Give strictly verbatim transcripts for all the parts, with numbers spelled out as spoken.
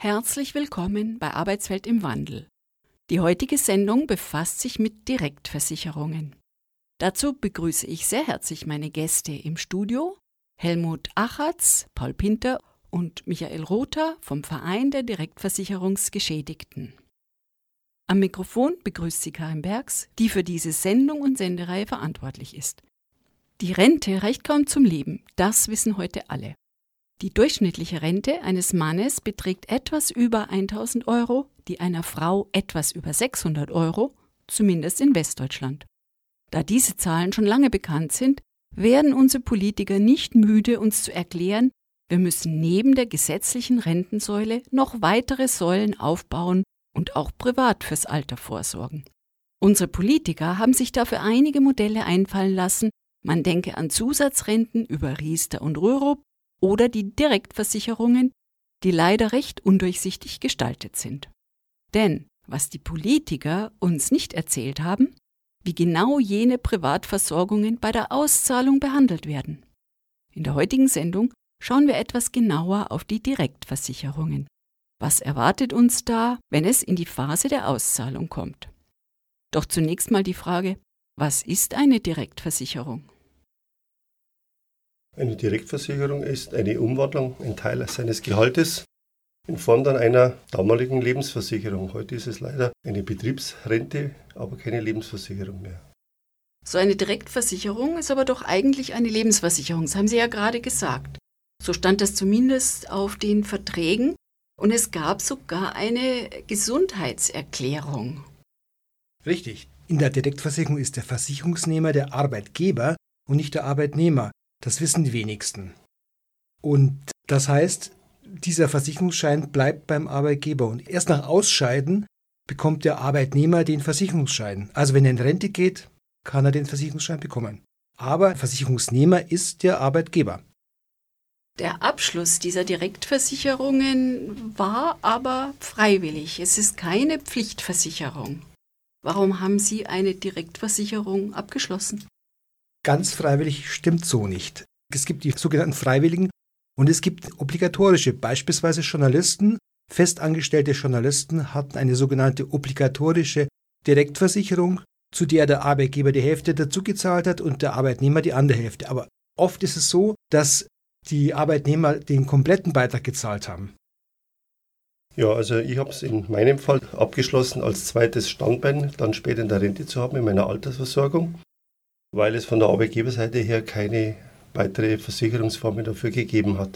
Herzlich willkommen bei Arbeitswelt im Wandel. Die heutige Sendung befasst sich mit Direktversicherungen. Dazu begrüße ich sehr herzlich meine Gäste im Studio, Helmut Achatz, Paul Pinter und Michael Rother vom Verein der Direktversicherungsgeschädigten. Am Mikrofon begrüßt sie Karin Bergs, die für diese Sendung und Sendereihe verantwortlich ist. Die Rente reicht kaum zum Leben, das wissen heute alle. Die durchschnittliche Rente eines Mannes beträgt etwas über tausend Euro, die einer Frau etwas über sechshundert Euro, zumindest in Westdeutschland. Da diese Zahlen schon lange bekannt sind, werden unsere Politiker nicht müde, uns zu erklären, wir müssen neben der gesetzlichen Rentensäule noch weitere Säulen aufbauen und auch privat fürs Alter vorsorgen. Unsere Politiker haben sich dafür einige Modelle einfallen lassen, man denke an Zusatzrenten über Riester und Rürup oder die Direktversicherungen, die leider recht undurchsichtig gestaltet sind. Denn was die Politiker uns nicht erzählt haben, wie genau jene Privatversorgungen bei der Auszahlung behandelt werden. In der heutigen Sendung schauen wir etwas genauer auf die Direktversicherungen. Was erwartet uns da, wenn es in die Phase der Auszahlung kommt? Doch zunächst mal die Frage, was ist eine Direktversicherung? Eine Direktversicherung ist eine Umwandlung, ein Teil seines Gehaltes in Form dann einer damaligen Lebensversicherung. Heute ist es leider eine Betriebsrente, aber keine Lebensversicherung mehr. So eine Direktversicherung ist aber doch eigentlich eine Lebensversicherung, das haben Sie ja gerade gesagt. So stand das zumindest auf den Verträgen und es gab sogar eine Gesundheitserklärung. Richtig. In der Direktversicherung ist der Versicherungsnehmer der Arbeitgeber und nicht der Arbeitnehmer. Das wissen die wenigsten. Und das heißt, dieser Versicherungsschein bleibt beim Arbeitgeber. Und erst nach Ausscheiden bekommt der Arbeitnehmer den Versicherungsschein. Also wenn er in Rente geht, kann er den Versicherungsschein bekommen. Aber Versicherungsnehmer ist der Arbeitgeber. Der Abschluss dieser Direktversicherungen war aber freiwillig. Es ist keine Pflichtversicherung. Warum haben Sie eine Direktversicherung abgeschlossen? Ganz freiwillig stimmt so nicht. Es gibt die sogenannten Freiwilligen und es gibt obligatorische. Beispielsweise Journalisten, festangestellte Journalisten hatten eine sogenannte obligatorische Direktversicherung, zu der der Arbeitgeber die Hälfte dazugezahlt hat und der Arbeitnehmer die andere Hälfte. Aber oft ist es so, dass die Arbeitnehmer den kompletten Beitrag gezahlt haben. Ja, also ich habe es in meinem Fall abgeschlossen, als zweites Standbein dann später in der Rente zu haben in meiner Altersversorgung, weil es von der Arbeitgeberseite her keine weitere Versicherungsformen dafür gegeben hat.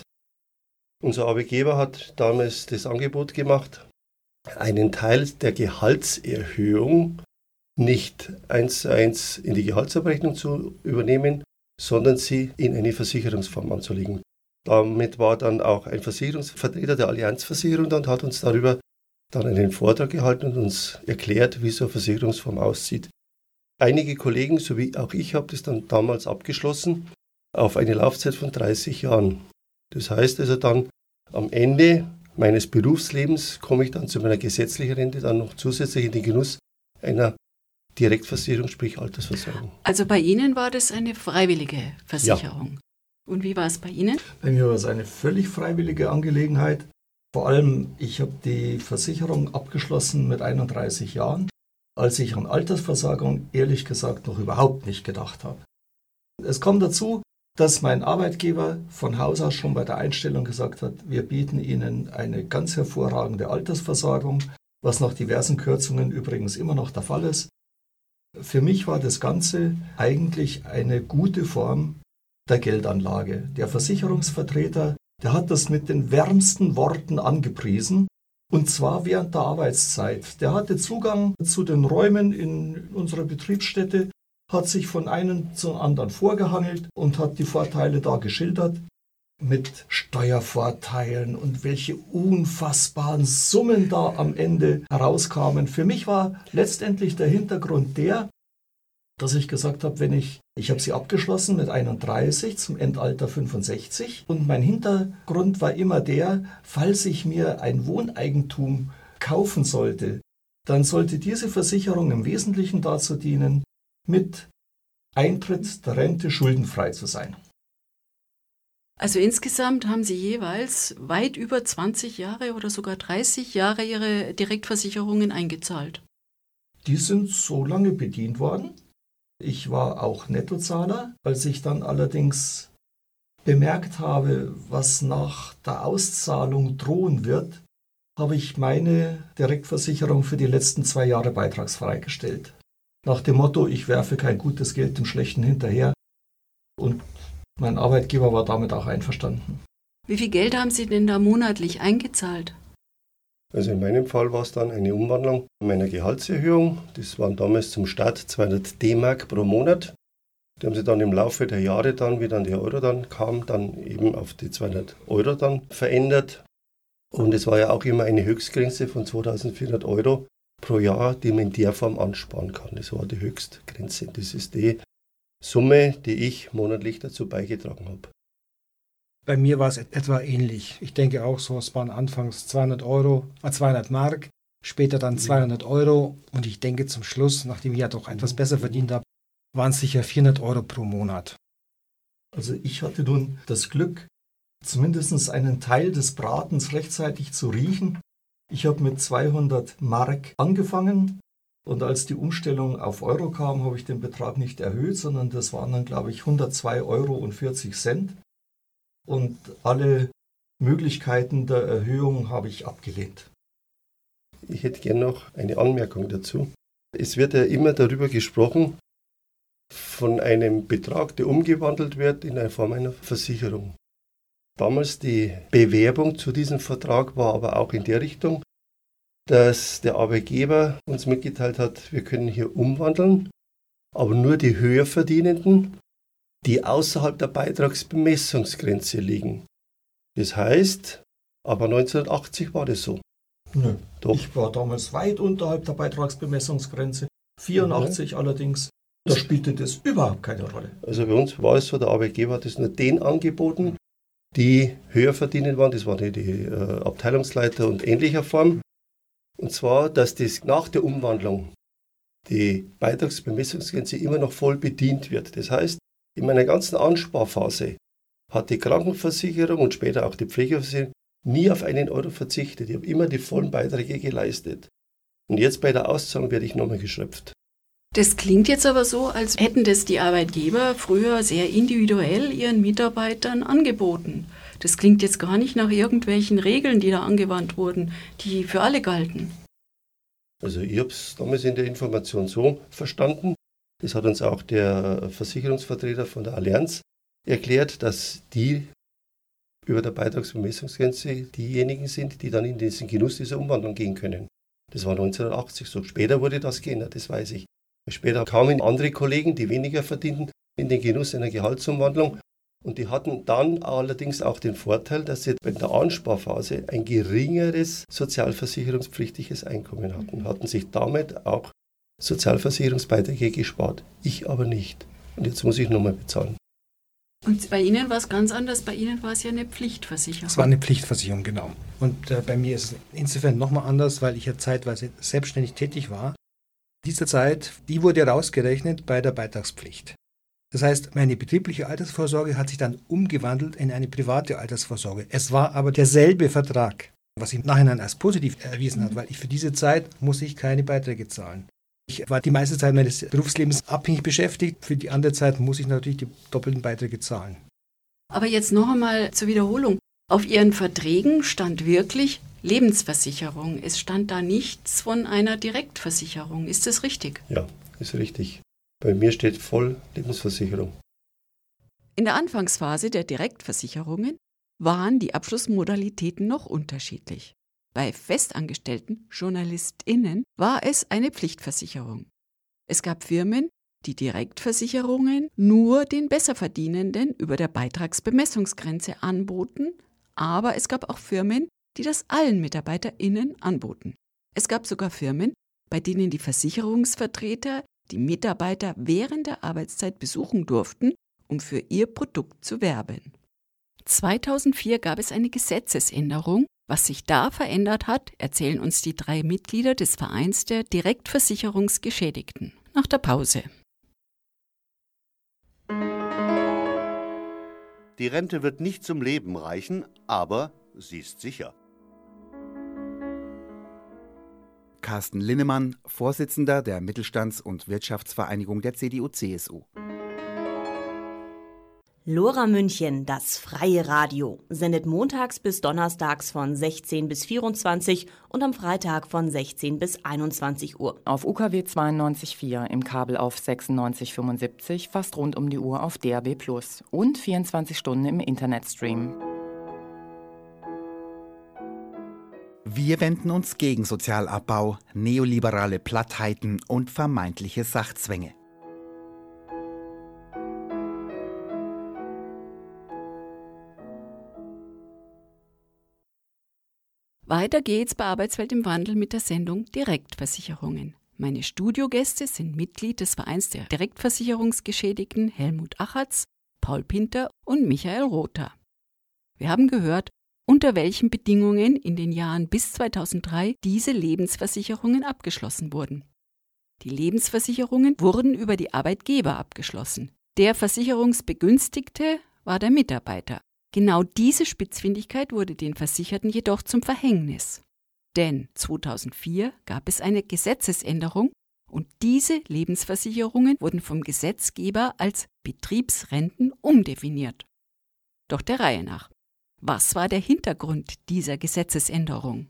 Unser Arbeitgeber hat damals das Angebot gemacht, einen Teil der Gehaltserhöhung nicht eins zu eins in die Gehaltsabrechnung zu übernehmen, sondern sie in eine Versicherungsform anzulegen. Damit war dann auch ein Versicherungsvertreter der Allianzversicherung und hat uns darüber dann einen Vortrag gehalten und uns erklärt, wie so eine Versicherungsform aussieht. Einige Kollegen, sowie auch ich, habe das dann damals abgeschlossen auf eine Laufzeit von dreißig Jahren. Das heißt also dann, am Ende meines Berufslebens komme ich dann zu meiner gesetzlichen Rente dann noch zusätzlich in den Genuss einer Direktversicherung, sprich Altersversorgung. Also bei Ihnen war das eine freiwillige Versicherung. Ja. Und wie war es bei Ihnen? Bei mir war es eine völlig freiwillige Angelegenheit. Vor allem, ich habe die Versicherung abgeschlossen mit einunddreißig Jahren. Als ich an Altersversorgung ehrlich gesagt noch überhaupt nicht gedacht habe. Es kommt dazu, dass mein Arbeitgeber von Haus aus schon bei der Einstellung gesagt hat, wir bieten Ihnen eine ganz hervorragende Altersversorgung, was nach diversen Kürzungen übrigens immer noch der Fall ist. Für mich war das Ganze eigentlich eine gute Form der Geldanlage. Der Versicherungsvertreter, der hat das mit den wärmsten Worten angepriesen. Und zwar während der Arbeitszeit. Der hatte Zugang zu den Räumen in unserer Betriebsstätte, hat sich von einem zum anderen vorgehangelt und hat die Vorteile da geschildert. Mit Steuervorteilen und welche unfassbaren Summen da am Ende herauskamen. Für mich war letztendlich der Hintergrund der, dass ich gesagt habe, wenn ich, ich habe sie abgeschlossen mit einunddreißig zum Endalter fünfundsechzig und mein Hintergrund war immer der, falls ich mir ein Wohneigentum kaufen sollte, dann sollte diese Versicherung im Wesentlichen dazu dienen, mit Eintritt der Rente schuldenfrei zu sein. Also insgesamt haben Sie jeweils weit über zwanzig Jahre oder sogar dreißig Jahre Ihre Direktversicherungen eingezahlt. Die sind so lange bedient worden. Ich war auch Nettozahler. Als ich dann allerdings bemerkt habe, was nach der Auszahlung drohen wird, habe ich meine Direktversicherung für die letzten zwei Jahre beitragsfrei gestellt. Nach dem Motto, ich werfe kein gutes Geld dem Schlechten hinterher. Und mein Arbeitgeber war damit auch einverstanden. Wie viel Geld haben Sie denn da monatlich eingezahlt? Also in meinem Fall war es dann eine Umwandlung meiner Gehaltserhöhung. Das waren damals zum Start zweihundert D-Mark pro Monat. Die haben sie dann im Laufe der Jahre dann, wie dann der Euro dann kam, dann eben auf die zweihundert Euro dann verändert. Und es war ja auch immer eine Höchstgrenze von zweitausendvierhundert Euro pro Jahr, die man in der Form ansparen kann. Das war die Höchstgrenze. Das ist die Summe, die ich monatlich dazu beigetragen habe. Bei mir war es etwa ähnlich. Ich denke auch so, es waren anfangs zweihundert Euro, äh zweihundert Mark, später dann zweihundert Euro und ich denke zum Schluss, nachdem ich ja doch etwas besser verdient habe, waren es sicher vierhundert Euro pro Monat. Also ich hatte nun das Glück, zumindest einen Teil des Bratens rechtzeitig zu riechen. Ich habe mit zweihundert Mark angefangen und als die Umstellung auf Euro kam, habe ich den Betrag nicht erhöht, sondern das waren dann, glaube ich, hundertzwei Euro und vierzig Cent. Und alle Möglichkeiten der Erhöhung habe ich abgelehnt. Ich hätte gerne noch eine Anmerkung dazu. Es wird ja immer darüber gesprochen, von einem Betrag, der umgewandelt wird in eine Form einer Versicherung. Damals die Bewerbung zu diesem Vertrag war aber auch in der Richtung, dass der Arbeitgeber uns mitgeteilt hat, wir können hier umwandeln, aber nur die Höherverdienenden, die außerhalb der Beitragsbemessungsgrenze liegen. Das heißt, aber neunzehnhundertachtzig war das so. Nö, Doch. Ich war damals weit unterhalb der Beitragsbemessungsgrenze, vierundachtzig okay. Allerdings. Da spielte das überhaupt keine Rolle. Also bei uns war es so, der Arbeitgeber hat es nur denen angeboten, die höher verdienen waren, das waren die, die äh, Abteilungsleiter und ähnlicher Form. Und zwar, dass das nach der Umwandlung die Beitragsbemessungsgrenze immer noch voll bedient wird. Das heißt, in meiner ganzen Ansparphase hat die Krankenversicherung und später auch die Pflegeversicherung nie auf einen Euro verzichtet. Ich habe immer die vollen Beiträge geleistet. Und jetzt bei der Auszahlung werde ich nochmal geschröpft. Das klingt jetzt aber so, als hätten das die Arbeitgeber früher sehr individuell ihren Mitarbeitern angeboten. Das klingt jetzt gar nicht nach irgendwelchen Regeln, die da angewandt wurden, die für alle galten. Also ich habe es damals in der Information so verstanden, das hat uns auch der Versicherungsvertreter von der Allianz erklärt, dass die über der Beitragsbemessungsgrenze diejenigen sind, die dann in diesen Genuss dieser Umwandlung gehen können. Das war neunzehnhundertachtzig so. Später wurde das geändert, das weiß ich. Später kamen andere Kollegen, die weniger verdienten, in den Genuss einer Gehaltsumwandlung. Und die hatten dann allerdings auch den Vorteil, dass sie in der Ansparphase ein geringeres sozialversicherungspflichtiges Einkommen hatten. Hatten sich damit auch Sozialversicherungsbeiträge gespart. Ich aber nicht. Und jetzt muss ich nochmal bezahlen. Und bei Ihnen war es ganz anders. Bei Ihnen war es ja eine Pflichtversicherung. Es war eine Pflichtversicherung, genau. Und äh, bei mir ist es insofern nochmal anders, weil ich ja zeitweise selbstständig tätig war. Diese Zeit, die wurde rausgerechnet bei der Beitragspflicht. Das heißt, meine betriebliche Altersvorsorge hat sich dann umgewandelt in eine private Altersvorsorge. Es war aber derselbe Vertrag, was sich im Nachhinein als positiv erwiesen hat, weil ich für diese Zeit musste ich keine Beiträge zahlen. Ich war die meiste Zeit meines Berufslebens abhängig beschäftigt. Für die andere Zeit muss ich natürlich die doppelten Beiträge zahlen. Aber jetzt noch einmal zur Wiederholung. Auf Ihren Verträgen stand wirklich Lebensversicherung. Es stand da nichts von einer Direktversicherung. Ist das richtig? Ja, ist richtig. Bei mir steht voll Lebensversicherung. In der Anfangsphase der Direktversicherungen waren die Abschlussmodalitäten noch unterschiedlich. Bei festangestellten JournalistInnen war es eine Pflichtversicherung. Es gab Firmen, die Direktversicherungen nur den Besserverdienenden über der Beitragsbemessungsgrenze anboten, aber es gab auch Firmen, die das allen MitarbeiterInnen anboten. Es gab sogar Firmen, bei denen die Versicherungsvertreter die Mitarbeiter während der Arbeitszeit besuchen durften, um für ihr Produkt zu werben. zweitausendvier gab es eine Gesetzesänderung. Was sich da verändert hat, erzählen uns die drei Mitglieder des Vereins der Direktversicherungsgeschädigten nach der Pause. Die Rente wird nicht zum Leben reichen, aber sie ist sicher. Carsten Linnemann, Vorsitzender der Mittelstands- und Wirtschaftsvereinigung der C D U C S U. Lora München, das freie Radio, sendet montags bis donnerstags von sechzehn bis vierundzwanzig und am Freitag von sechzehn bis einundzwanzig Uhr. Auf U K W zweiundneunzig Komma vier, im Kabel auf sechsundneunzig Komma fünfundsiebzig, fast rund um die Uhr auf D A B plus und vierundzwanzig Stunden im Internetstream. Wir wenden uns gegen Sozialabbau, neoliberale Plattheiten und vermeintliche Sachzwänge. Weiter geht's bei Arbeitswelt im Wandel mit der Sendung Direktversicherungen. Meine Studiogäste sind Mitglied des Vereins der Direktversicherungsgeschädigten Helmut Achatz, Paul Pinter und Michael Rother. Wir haben gehört, unter welchen Bedingungen in den Jahren bis zweitausenddrei diese Lebensversicherungen abgeschlossen wurden. Die Lebensversicherungen wurden über die Arbeitgeber abgeschlossen. Der Versicherungsbegünstigte war der Mitarbeiter. Genau diese Spitzfindigkeit wurde den Versicherten jedoch zum Verhängnis. Denn zweitausendvier gab es eine Gesetzesänderung und diese Lebensversicherungen wurden vom Gesetzgeber als Betriebsrenten umdefiniert. Doch der Reihe nach. Was war der Hintergrund dieser Gesetzesänderung?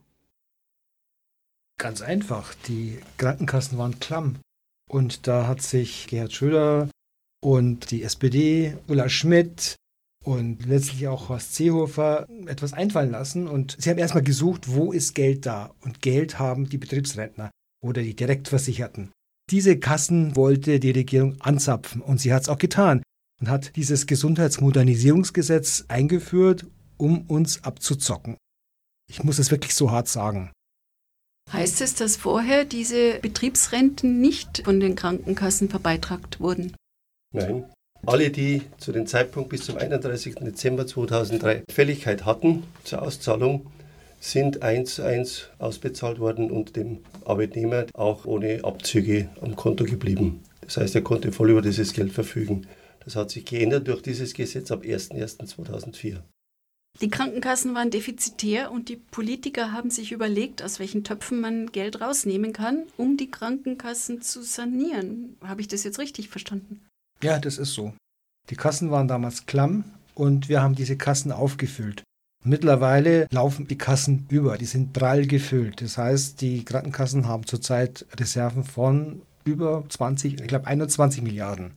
Ganz einfach, die Krankenkassen waren klamm. Und da hat sich Gerhard Schröder und die S P D, Ulla Schmidt und letztlich auch Horst Seehofer etwas einfallen lassen. Und sie haben erstmal gesucht, wo ist Geld da? Und Geld haben die Betriebsrentner oder die Direktversicherten. Diese Kassen wollte die Regierung anzapfen und sie hat es auch getan und hat dieses Gesundheitsmodernisierungsgesetz eingeführt, um uns abzuzocken. Ich muss es wirklich so hart sagen. Heißt es, dass vorher diese Betriebsrenten nicht von den Krankenkassen verbeitragt wurden? Nein. Alle, die zu dem Zeitpunkt bis zum einunddreißigsten Dezember zweitausenddrei Fälligkeit hatten zur Auszahlung, sind eins zu eins ausbezahlt worden und dem Arbeitnehmer auch ohne Abzüge am Konto geblieben. Das heißt, er konnte voll über dieses Geld verfügen. Das hat sich geändert durch dieses Gesetz ab ersten ersten zweitausendvier. Die Krankenkassen waren defizitär und die Politiker haben sich überlegt, aus welchen Töpfen man Geld rausnehmen kann, um die Krankenkassen zu sanieren. Habe ich das jetzt richtig verstanden? Ja, das ist so. Die Kassen waren damals klamm und wir haben diese Kassen aufgefüllt. Mittlerweile laufen die Kassen über, die sind prall gefüllt. Das heißt, die Krankenkassen haben zurzeit Reserven von über zwanzig, ich glaube einundzwanzig Milliarden.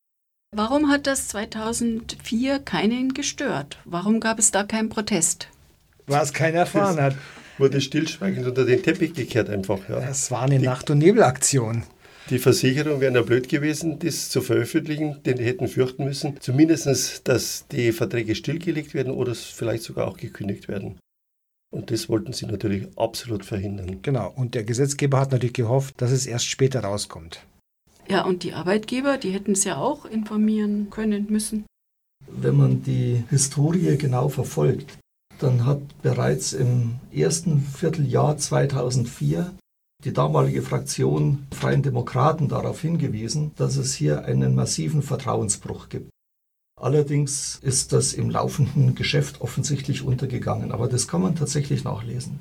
Warum hat das zweitausendvier keinen gestört? Warum gab es da keinen Protest? Weil es keiner erfahren hat. Wurde stillschweigend unter den Teppich gekehrt einfach. Ja. Es war eine die, Nacht- und Nebelaktion. Die Versicherungen wären ja blöd gewesen, das zu veröffentlichen, denn die hätten fürchten müssen, zumindest, dass die Verträge stillgelegt werden oder vielleicht sogar auch gekündigt werden. Und das wollten sie natürlich absolut verhindern. Genau, und der Gesetzgeber hat natürlich gehofft, dass es erst später rauskommt. Ja, und die Arbeitgeber, die hätten es ja auch informieren können müssen. Wenn man die Historie genau verfolgt, dann hat bereits im ersten Vierteljahr zweitausendvier die damalige Fraktion Freien Demokraten darauf hingewiesen, dass es hier einen massiven Vertrauensbruch gibt. Allerdings ist das im laufenden Geschäft offensichtlich untergegangen, aber das kann man tatsächlich nachlesen.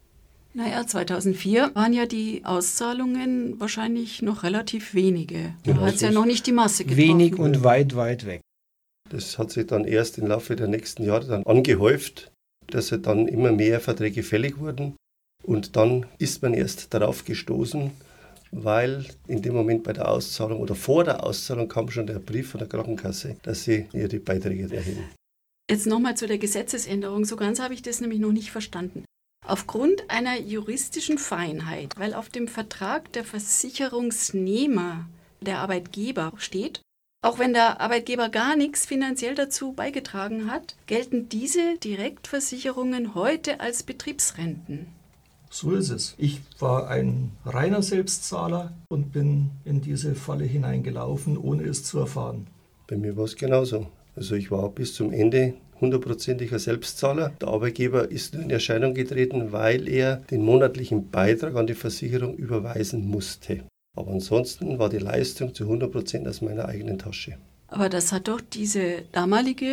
Naja, zweitausendvier waren ja die Auszahlungen wahrscheinlich noch relativ wenige. Da Genau, hat es ja noch nicht die Masse getroffen. Wenig und weit, weit weg. Das hat sich dann erst im Laufe der nächsten Jahre dann angehäuft, dass dann immer mehr Verträge fällig wurden. Und dann ist man erst darauf gestoßen, weil in dem Moment bei der Auszahlung oder vor der Auszahlung kam schon der Brief von der Krankenkasse, dass sie ihre Beiträge erheben. Jetzt nochmal zu der Gesetzesänderung. So ganz habe ich das nämlich noch nicht verstanden. Aufgrund einer juristischen Feinheit, weil auf dem Vertrag der Versicherungsnehmer, der Arbeitgeber steht, auch wenn der Arbeitgeber gar nichts finanziell dazu beigetragen hat, gelten diese Direktversicherungen heute als Betriebsrenten. So ist es. Ich war ein reiner Selbstzahler und bin in diese Falle hineingelaufen, ohne es zu erfahren. Bei mir war es genauso. Also ich war bis zum Ende hundertprozentiger Selbstzahler. Der Arbeitgeber ist nur in Erscheinung getreten, weil er den monatlichen Beitrag an die Versicherung überweisen musste. Aber ansonsten war die Leistung zu hundert Prozent aus meiner eigenen Tasche. Aber das hat doch diese damalige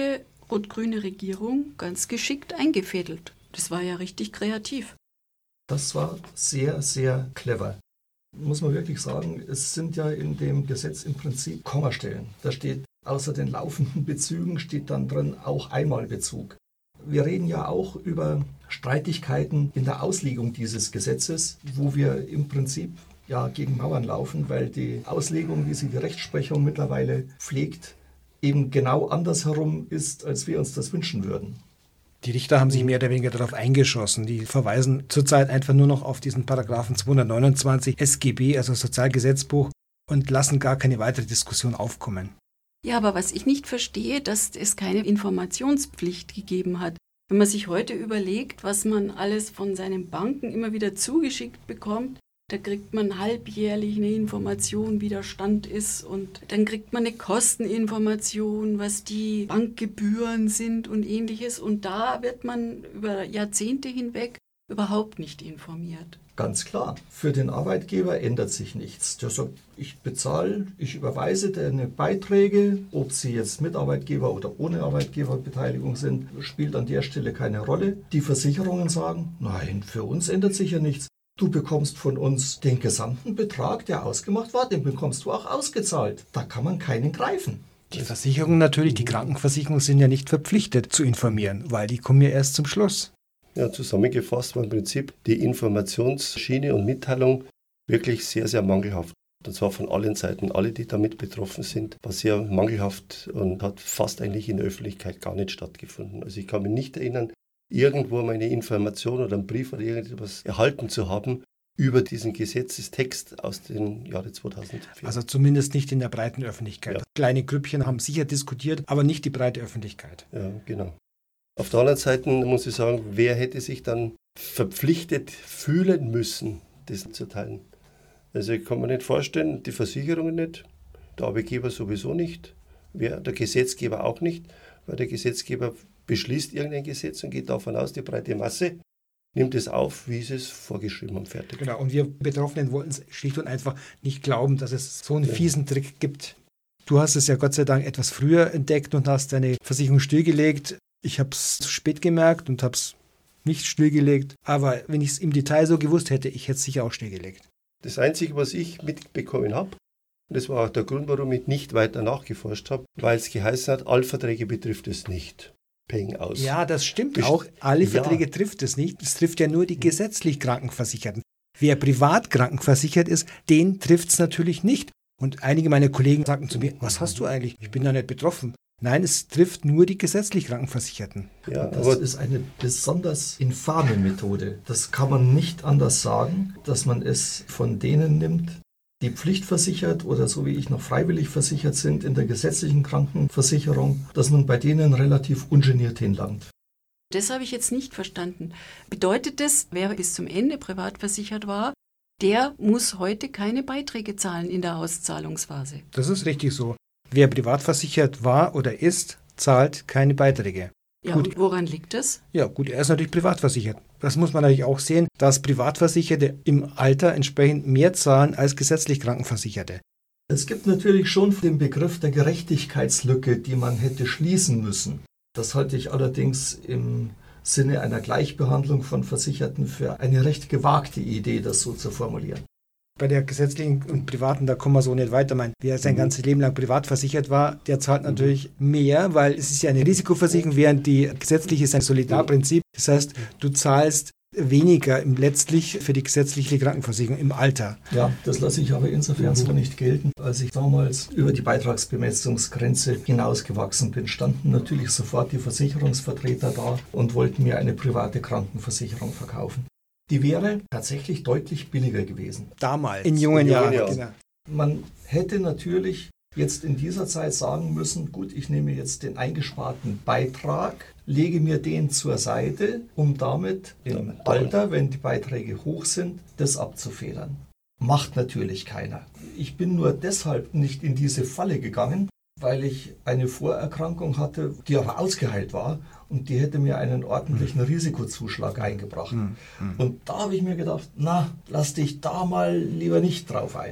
rot-grüne Regierung ganz geschickt eingefädelt. Das war ja richtig kreativ. Das war sehr, sehr clever. Muss man wirklich sagen, es sind ja in dem Gesetz im Prinzip Kommastellen. Da steht, außer den laufenden Bezügen steht dann drin auch Einmalbezug. Wir reden ja auch über Streitigkeiten in der Auslegung dieses Gesetzes, wo wir im Prinzip ja gegen Mauern laufen, weil die Auslegung, wie sie die Rechtsprechung mittlerweile pflegt, eben genau andersherum ist, als wir uns das wünschen würden. Die Richter haben sich mehr oder weniger darauf eingeschossen. Die verweisen zurzeit einfach nur noch auf diesen Paragraphen zweihundertneunundzwanzig S G B, also Sozialgesetzbuch, und lassen gar keine weitere Diskussion aufkommen. Ja, aber was ich nicht verstehe, dass es keine Informationspflicht gegeben hat. Wenn man sich heute überlegt, was man alles von seinen Banken immer wieder zugeschickt bekommt, da kriegt man halbjährlich eine Information, wie der Stand ist, und dann kriegt man eine Kosteninformation, was die Bankgebühren sind und ähnliches, und da wird man über Jahrzehnte hinweg überhaupt nicht informiert. Ganz klar, für den Arbeitgeber ändert sich nichts. Der sagt, ich bezahle, ich überweise deine Beiträge, ob sie jetzt mit Arbeitgeber oder ohne Arbeitgeberbeteiligung sind, spielt an der Stelle keine Rolle. Die Versicherungen sagen, nein, für uns ändert sich ja nichts. Du bekommst von uns den gesamten Betrag, der ausgemacht war, den bekommst du auch ausgezahlt. Da kann man keinen greifen. Die Versicherungen natürlich, die Krankenversicherungen sind ja nicht verpflichtet zu informieren, weil die kommen ja erst zum Schluss. Ja, zusammengefasst war im Prinzip die Informationsschiene und Mitteilung wirklich sehr, sehr mangelhaft. Und zwar von allen Seiten. Alle, die damit betroffen sind, war sehr mangelhaft und hat fast eigentlich in der Öffentlichkeit gar nicht stattgefunden. Also ich kann mich nicht erinnern, irgendwo meine Information oder einen Brief oder irgendetwas erhalten zu haben über diesen Gesetzestext aus den Jahren zweitausendvier. Also zumindest nicht in der breiten Öffentlichkeit. Ja. Kleine Grüppchen haben sicher diskutiert, aber nicht die breite Öffentlichkeit. Ja, genau. Auf der anderen Seite muss ich sagen, wer hätte sich dann verpflichtet fühlen müssen, das zu teilen? Also ich kann mir nicht vorstellen, die Versicherungen nicht, der Arbeitgeber sowieso nicht, wer, der Gesetzgeber auch nicht, weil der Gesetzgeber beschließt irgendein Gesetz und geht davon aus, die breite Masse nimmt es auf, wie sie es vorgeschrieben haben, fertig. Genau, und wir Betroffenen wollten es schlicht und einfach nicht glauben, dass es so einen ja. fiesen Trick gibt. Du hast es ja Gott sei Dank etwas früher entdeckt und hast deine Versicherung stillgelegt. Ich habe es zu spät gemerkt und habe es nicht stillgelegt. Aber wenn ich es im Detail so gewusst hätte, ich hätte es sicher auch stillgelegt. Das Einzige, was ich mitbekommen habe, und das war auch der Grund, warum ich nicht weiter nachgeforscht habe, weil es geheißen hat, alle Verträge betrifft es nicht. Peng aus. Ja, das stimmt Best- auch. Alle Verträge ja. trifft es nicht. Es trifft ja nur die gesetzlich Krankenversicherten. Wer privat krankenversichert ist, den trifft es natürlich nicht. Und einige meiner Kollegen sagten zu mir, was hast du eigentlich? Ich bin da nicht betroffen. Nein, es trifft nur die gesetzlich Krankenversicherten. Ja, das aber ist eine besonders infame Methode. Das kann man nicht anders sagen, dass man es von denen nimmt, die pflichtversichert oder so wie ich noch freiwillig versichert sind in der gesetzlichen Krankenversicherung, dass man bei denen relativ ungeniert hinlangt. Das habe ich jetzt nicht verstanden. Bedeutet das, wer bis zum Ende privat versichert war, der muss heute keine Beiträge zahlen in der Auszahlungsphase? Das ist richtig so. Wer privat versichert war oder ist, zahlt keine Beiträge. Ja, gut. Und woran liegt das? Ja, gut, er ist natürlich privat versichert. Das muss man natürlich auch sehen, dass Privatversicherte im Alter entsprechend mehr zahlen als gesetzlich Krankenversicherte. Es gibt natürlich schon den Begriff der Gerechtigkeitslücke, die man hätte schließen müssen. Das halte ich allerdings im Sinne einer Gleichbehandlung von Versicherten für eine recht gewagte Idee, das so zu formulieren. Bei der gesetzlichen und privaten, da kommen wir so nicht weiter. Mein, wer sein mhm. ganzes Leben lang privat versichert war, der zahlt natürlich mhm. mehr, weil es ist ja eine Risikoversicherung, während die gesetzliche ist ein Solidarprinzip. Das heißt, du zahlst weniger letztlich für die gesetzliche Krankenversicherung im Alter. Ja, das lasse ich aber insofern so nicht gelten. Als ich damals über die Beitragsbemessungsgrenze hinausgewachsen bin, standen natürlich sofort die Versicherungsvertreter da und wollten mir eine private Krankenversicherung verkaufen. Die wäre tatsächlich deutlich billiger gewesen. Damals. In jungen Jahren. Jahren. Genau. Man hätte natürlich jetzt in dieser Zeit sagen müssen, gut, ich nehme jetzt den eingesparten Beitrag, lege mir den zur Seite, um damit im Alter, wenn die Beiträge hoch sind, das abzufedern. Macht natürlich keiner. Ich bin nur deshalb nicht in diese Falle gegangen, weil ich eine Vorerkrankung hatte, die aber ausgeheilt war und die hätte mir einen ordentlichen Risikozuschlag eingebracht. Mhm. Und da habe ich mir gedacht, na, lass dich da mal lieber nicht drauf ein.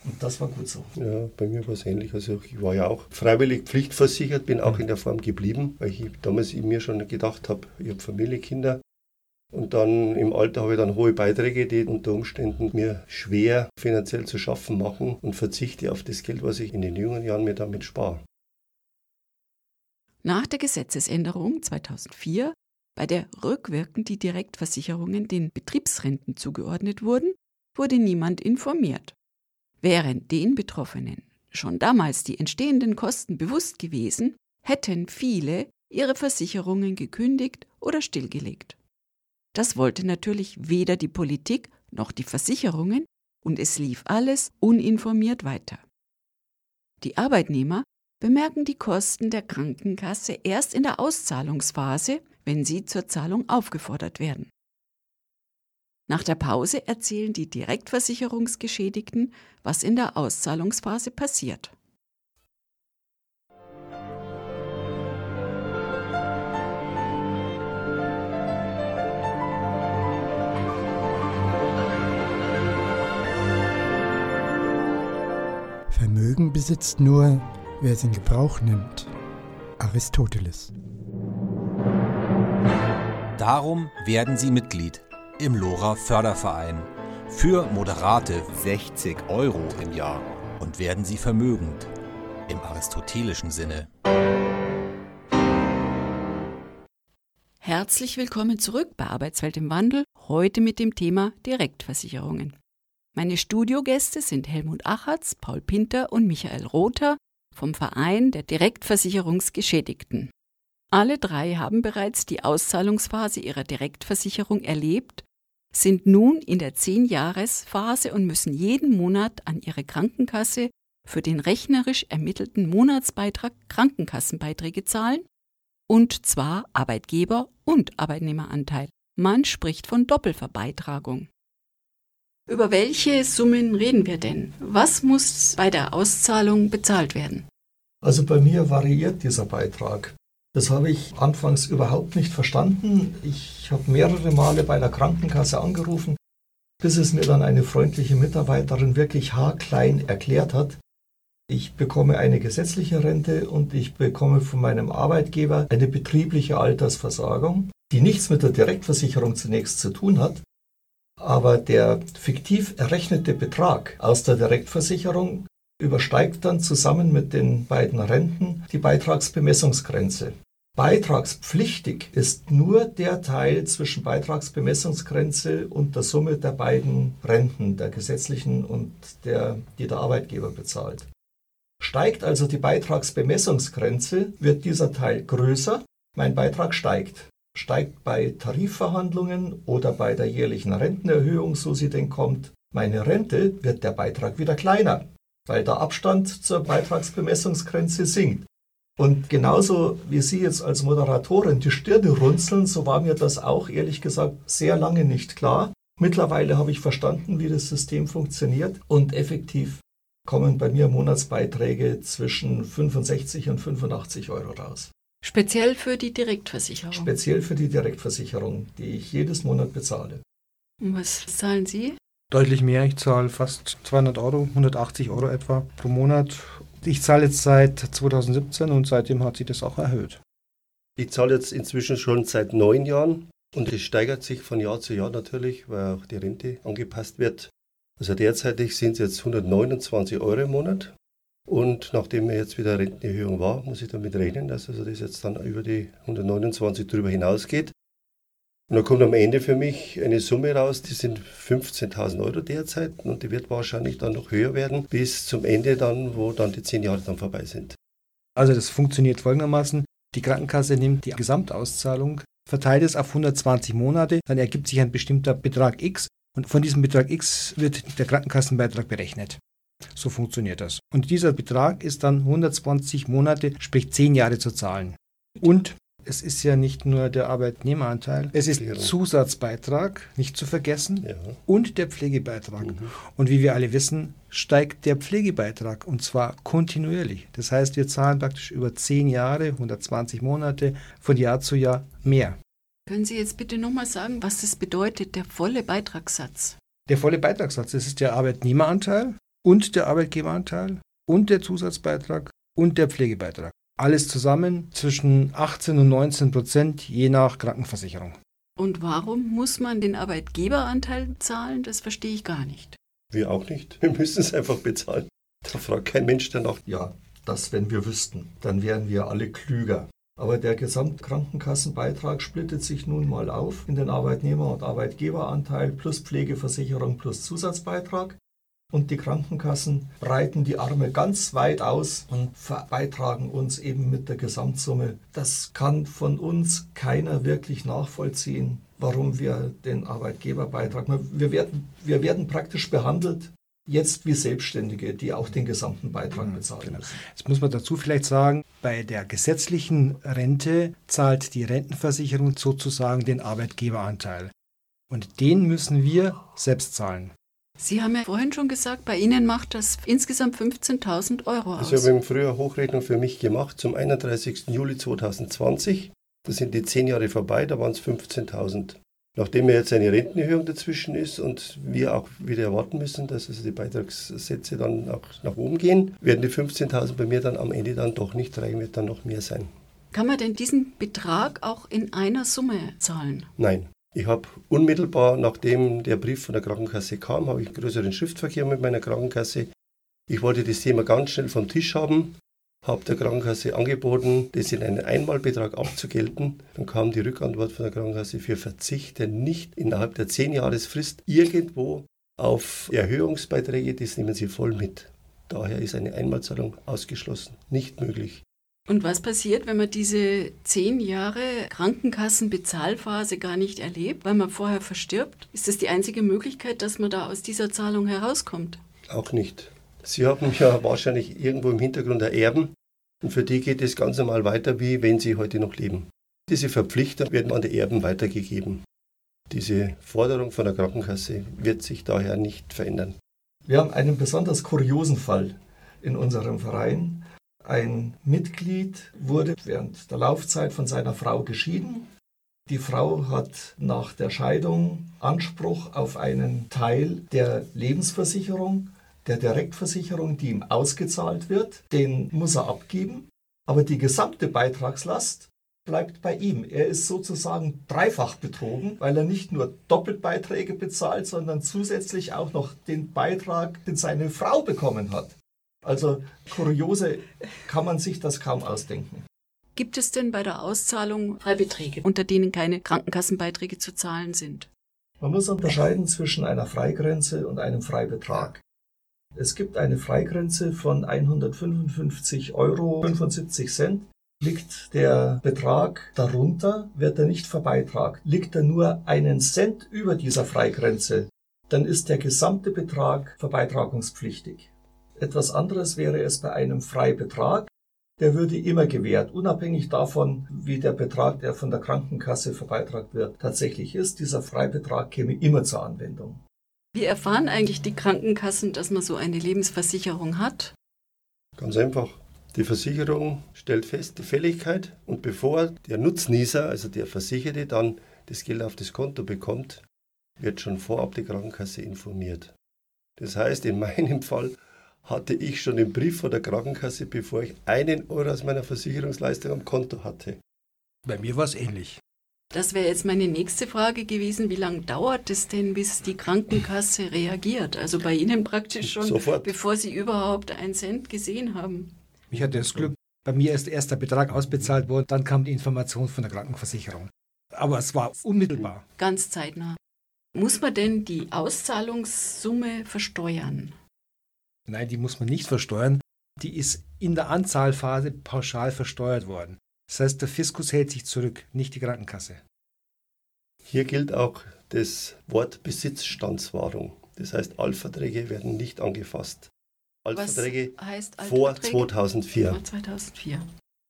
Und das war gut so. Ja, bei mir war es ähnlich. Also ich war ja auch freiwillig pflichtversichert, bin auch in der Form geblieben, weil ich damals in mir schon gedacht habe, ich habe Familie, Kinder. Und dann im Alter habe ich dann hohe Beiträge, die unter Umständen mir schwer finanziell zu schaffen machen und verzichte auf das Geld, was ich in den jungen Jahren mir damit spare. Nach der Gesetzesänderung zweitausendvier, bei der rückwirkend die Direktversicherungen den Betriebsrenten zugeordnet wurden, wurde niemand informiert. Wären den Betroffenen schon damals die entstehenden Kosten bewusst gewesen, hätten viele ihre Versicherungen gekündigt oder stillgelegt. Das wollte natürlich weder die Politik noch die Versicherungen und es lief alles uninformiert weiter. Die Arbeitnehmer bemerken die Kosten der Krankenkasse erst in der Auszahlungsphase, wenn sie zur Zahlung aufgefordert werden. Nach der Pause erzählen die Direktversicherungsgeschädigten, was in der Auszahlungsphase passiert. Vermögen besitzt nur, wer es in Gebrauch nimmt. Aristoteles. Darum werden Sie Mitglied im Lora Förderverein für moderate sechzig Euro im Jahr und werden Sie vermögend im aristotelischen Sinne. Herzlich willkommen zurück bei Arbeitswelt im Wandel, heute mit dem Thema Direktversicherungen. Meine Studiogäste sind Helmut Achatz, Paul Pinter und Michael Rother vom Verein der Direktversicherungsgeschädigten. Alle drei haben bereits die Auszahlungsphase ihrer Direktversicherung erlebt, sind nun in der zehn-Jahres-Phase und müssen jeden Monat an ihre Krankenkasse für den rechnerisch ermittelten Monatsbeitrag Krankenkassenbeiträge zahlen, und zwar Arbeitgeber- und Arbeitnehmeranteil. Man spricht von Doppelverbeitragung. Über welche Summen reden wir denn? Was muss bei der Auszahlung bezahlt werden? Also bei mir variiert dieser Beitrag. Das habe ich anfangs überhaupt nicht verstanden. Ich habe mehrere Male bei der Krankenkasse angerufen, bis es mir dann eine freundliche Mitarbeiterin wirklich haarklein erklärt hat. Ich bekomme eine gesetzliche Rente und ich bekomme von meinem Arbeitgeber eine betriebliche Altersversorgung, die nichts mit der Direktversicherung zunächst zu tun hat. Aber der fiktiv errechnete Betrag aus der Direktversicherung übersteigt dann zusammen mit den beiden Renten die Beitragsbemessungsgrenze. Beitragspflichtig ist nur der Teil zwischen Beitragsbemessungsgrenze und der Summe der beiden Renten, der gesetzlichen und der, die der Arbeitgeber bezahlt. Steigt also die Beitragsbemessungsgrenze, wird dieser Teil größer, mein Beitrag steigt. Steigt bei Tarifverhandlungen oder bei der jährlichen Rentenerhöhung, so sie denn kommt, meine Rente, wird der Beitrag wieder kleiner, weil der Abstand zur Beitragsbemessungsgrenze sinkt. Und genauso wie Sie jetzt als Moderatorin die Stirne runzeln, so war mir das auch, ehrlich gesagt, sehr lange nicht klar. Mittlerweile habe ich verstanden, wie das System funktioniert, und effektiv kommen bei mir Monatsbeiträge zwischen fünfundsechzig und fünfundachtzig Euro raus. Speziell für die Direktversicherung? Speziell für die Direktversicherung, die ich jedes Monat bezahle. Und was zahlen Sie? Deutlich mehr, ich zahle fast zweihundert Euro, hundertachtzig Euro etwa pro Monat. Ich zahle jetzt seit zweitausendsiebzehn und seitdem hat sich das auch erhöht. Ich zahle jetzt inzwischen schon seit neun Jahren und es steigert sich von Jahr zu Jahr natürlich, weil auch die Rente angepasst wird. Also derzeitig sind es jetzt hundertneunundzwanzig Euro im Monat. Und nachdem jetzt wieder Rentenerhöhung war, muss ich damit rechnen, dass also das jetzt dann über die hundertneunundzwanzig drüber hinausgeht. Und dann kommt am Ende für mich eine Summe raus, die sind fünfzehntausend Euro derzeit und die wird wahrscheinlich dann noch höher werden, bis zum Ende dann, wo dann die zehn Jahre dann vorbei sind. Also das funktioniert folgendermaßen, die Krankenkasse nimmt die Gesamtauszahlung, verteilt es auf hundertzwanzig Monate, dann ergibt sich ein bestimmter Betrag X und von diesem Betrag X wird der Krankenkassenbeitrag berechnet. So funktioniert das. Und dieser Betrag ist dann hundertzwanzig Monate, sprich zehn Jahre zu zahlen. Und es ist ja nicht nur der Arbeitnehmeranteil, es ist Zusatzbeitrag, nicht zu vergessen, ja, und der Pflegebeitrag. Mhm. Und wie wir alle wissen, steigt der Pflegebeitrag und zwar kontinuierlich. Das heißt, wir zahlen praktisch über zehn Jahre, hundertzwanzig Monate, von Jahr zu Jahr mehr. Können Sie jetzt bitte nochmal sagen, was das bedeutet, der volle Beitragssatz? Der volle Beitragssatz, das ist der Arbeitnehmeranteil. und der Arbeitgeberanteil und der Zusatzbeitrag und der Pflegebeitrag. Alles zusammen zwischen achtzehn und neunzehn Prozent je nach Krankenversicherung. Und warum muss man den Arbeitgeberanteil zahlen? Das verstehe ich gar nicht. Wir auch nicht. Wir müssen es einfach bezahlen. Da fragt kein Mensch danach. Ja, das, wenn wir wüssten, dann wären wir alle klüger. Aber der Gesamtkrankenkassenbeitrag splittet sich nun mal auf in den Arbeitnehmer- und Arbeitgeberanteil plus Pflegeversicherung plus Zusatzbeitrag. Und die Krankenkassen breiten die Arme ganz weit aus und beitragen uns eben mit der Gesamtsumme. Das kann von uns keiner wirklich nachvollziehen, warum wir den Arbeitgeberbeitrag... Wir werden, wir werden praktisch behandelt jetzt wie Selbstständige, die auch den gesamten Beitrag bezahlen genau. müssen. Jetzt muss man dazu vielleicht sagen, bei der gesetzlichen Rente zahlt die Rentenversicherung sozusagen den Arbeitgeberanteil. Und den müssen wir selbst zahlen. Sie haben ja vorhin schon gesagt, bei Ihnen macht das insgesamt fünfzehntausend Euro aus. Also ich habe im Frühjahr Hochrechnung für mich gemacht zum einunddreißigsten Juli zweitausendzwanzig. Da sind die zehn Jahre vorbei, da waren es fünfzehntausend. Nachdem ja jetzt eine Rentenerhöhung dazwischen ist und wir auch wieder erwarten müssen, dass also die Beitragssätze dann auch nach oben gehen, werden die fünfzehntausend bei mir dann am Ende dann doch nicht reichen, wird dann noch mehr sein. Kann man denn diesen Betrag auch in einer Summe zahlen? Nein. Ich habe unmittelbar, nachdem der Brief von der Krankenkasse kam, habe ich einen größeren Schriftverkehr mit meiner Krankenkasse. Ich wollte das Thema ganz schnell vom Tisch haben, habe der Krankenkasse angeboten, das in einen Einmalbetrag abzugelten. Dann kam die Rückantwort von der Krankenkasse, wir verzichten nicht innerhalb der zehn Jahresfrist irgendwo auf Erhöhungsbeiträge, das nehmen Sie voll mit. Daher ist eine Einmalzahlung ausgeschlossen, nicht möglich. Und was passiert, wenn man diese zehn Jahre Krankenkassenbezahlphase gar nicht erlebt, weil man vorher verstirbt? Ist das die einzige Möglichkeit, dass man da aus dieser Zahlung herauskommt? Auch nicht. Sie haben ja wahrscheinlich irgendwo im Hintergrund Erben und für die geht es ganz normal weiter, wie wenn sie heute noch leben. Diese Verpflichtungen werden an die Erben weitergegeben. Diese Forderung von der Krankenkasse wird sich daher nicht verändern. Wir haben einen besonders kuriosen Fall in unserem Verein. Ein Mitglied wurde während der Laufzeit von seiner Frau geschieden. Die Frau hat nach der Scheidung Anspruch auf einen Teil der Lebensversicherung, der Direktversicherung, die ihm ausgezahlt wird. Den muss er abgeben, aber die gesamte Beitragslast bleibt bei ihm. Er ist sozusagen dreifach betrogen, weil er nicht nur Doppelbeiträge bezahlt, sondern zusätzlich auch noch den Beitrag, den seine Frau bekommen hat. Also kuriose kann man sich das kaum ausdenken. Gibt es denn bei der Auszahlung Freibeträge, unter denen keine Krankenkassenbeiträge zu zahlen sind? Man muss unterscheiden zwischen einer Freigrenze und einem Freibetrag. Es gibt eine Freigrenze von hundertfünfundfünfzig Euro fünfundsiebzig Cent. Liegt der Betrag darunter, wird er nicht verbeitragt. Liegt er nur einen Cent über dieser Freigrenze, dann ist der gesamte Betrag verbeitragungspflichtig. Etwas anderes wäre es bei einem Freibetrag. Der würde immer gewährt, unabhängig davon, wie der Betrag, der von der Krankenkasse verbeitragt wird, tatsächlich ist. Dieser Freibetrag käme immer zur Anwendung. Wie erfahren eigentlich die Krankenkassen, dass man so eine Lebensversicherung hat? Ganz einfach. Die Versicherung stellt fest die Fälligkeit und bevor der Nutznießer, also der Versicherte, dann das Geld auf das Konto bekommt, wird schon vorab die Krankenkasse informiert. Das heißt, in meinem Fall hatte ich schon den Brief von der Krankenkasse, bevor ich einen Euro aus meiner Versicherungsleistung am Konto hatte. Bei mir war es ähnlich. Das wäre jetzt meine nächste Frage gewesen. Wie lange dauert es denn, bis die Krankenkasse reagiert? Also bei Ihnen praktisch schon, Sofort. Bevor Sie überhaupt einen Cent gesehen haben. Ich hatte das Glück, bei mir ist erst der Betrag ausbezahlt worden, dann kam die Information von der Krankenversicherung. Aber es war unmittelbar. Ganz zeitnah. Muss man denn die Auszahlungssumme versteuern? Nein, die muss man nicht versteuern. Die ist in der Anzahlphase pauschal versteuert worden. Das heißt, der Fiskus hält sich zurück, nicht die Krankenkasse. Hier gilt auch das Wort Besitzstandswahrung. Das heißt, Altverträge werden nicht angefasst. Altverträge Was heißt vor Altverträge? zweitausendvier. Vor zweitausendvier.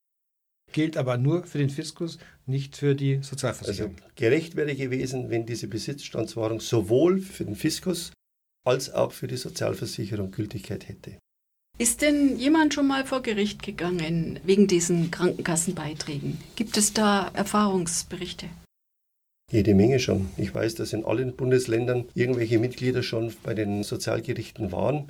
Gilt aber nur für den Fiskus, nicht für die Sozialversicherung. Also gerecht wäre gewesen, wenn diese Besitzstandswahrung sowohl für den Fiskus als auch für die Sozialversicherung Gültigkeit hätte. Ist denn jemand schon mal vor Gericht gegangen wegen diesen Krankenkassenbeiträgen? Gibt es da Erfahrungsberichte? Jede Menge schon. Ich weiß, dass in allen Bundesländern irgendwelche Mitglieder schon bei den Sozialgerichten waren.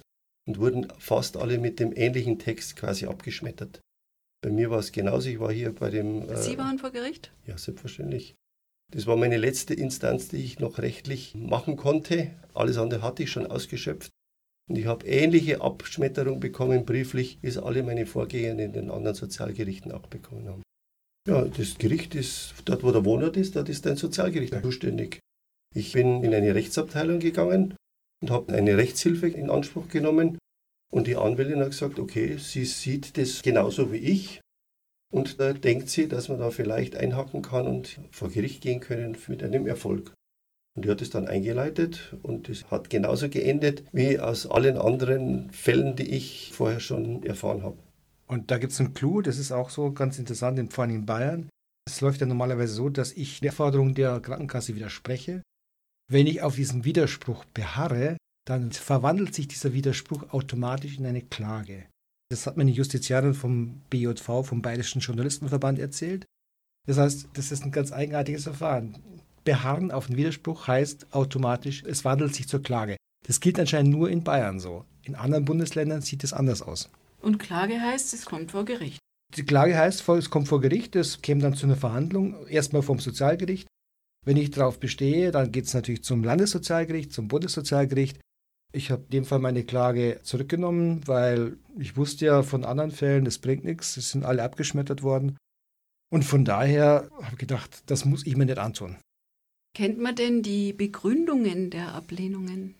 und wurden fast alle mit dem ähnlichen Text quasi abgeschmettert. Bei mir war es genauso, ich war hier bei dem... Sie äh, waren vor Gericht? Ja, selbstverständlich. Das war meine letzte Instanz, die ich noch rechtlich machen konnte. Alles andere hatte ich schon ausgeschöpft. Und ich habe ähnliche Abschmetterung bekommen, brieflich, wie es alle meine Vorgänger in den anderen Sozialgerichten auch bekommen haben. Ja, das Gericht ist, dort wo der Wohnort ist, dort ist ein Sozialgericht zuständig. Ich bin in eine Rechtsabteilung gegangen und habe eine Rechtshilfe in Anspruch genommen. Und die Anwältin hat gesagt, okay, sie sieht das genauso wie ich. Und da denkt sie, dass man da vielleicht einhaken kann und vor Gericht gehen können mit einem Erfolg. Und die hat es dann eingeleitet und es hat genauso geendet wie aus allen anderen Fällen, die ich vorher schon erfahren habe. Und da gibt es einen Clou, das ist auch so ganz interessant, vor allem in Bayern. Es läuft ja normalerweise so, dass ich der Forderung der Krankenkasse widerspreche. Wenn ich auf diesen Widerspruch beharre, dann verwandelt sich dieser Widerspruch automatisch in eine Klage. Das hat mir eine Justiziarin vom B J V, vom Bayerischen Journalistenverband, erzählt. Das heißt, das ist ein ganz eigenartiges Verfahren. Beharren auf den Widerspruch heißt automatisch, es wandelt sich zur Klage. Das gilt anscheinend nur in Bayern so. In anderen Bundesländern sieht es anders aus. Und Klage heißt, es kommt vor Gericht? Die Klage heißt, es kommt vor Gericht, es käme dann zu einer Verhandlung, erstmal vom Sozialgericht. Wenn ich darauf bestehe, dann geht es natürlich zum Landessozialgericht, zum Bundessozialgericht. Ich habe in dem Fall meine Klage zurückgenommen, weil ich wusste ja von anderen Fällen, das bringt nichts, es sind alle abgeschmettert worden. Und von daher habe ich gedacht, das muss ich mir nicht antun. Kennt man denn die Begründungen der Ablehnungen?